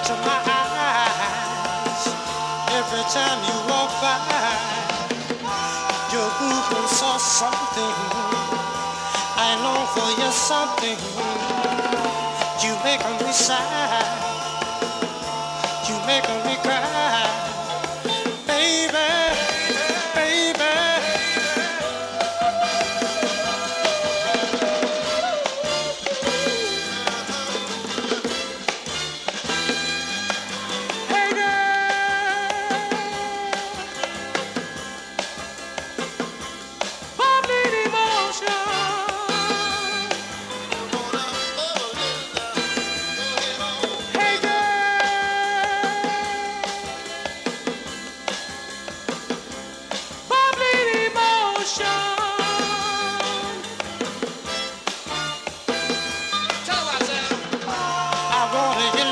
touch of my eyes. Every time you walk by, your movement saw something. I long for you something. You make me sigh. You make me cry. Baby, baby. Hey girl, bubbly devotion. Hey girl, bubbly devotion. I wanna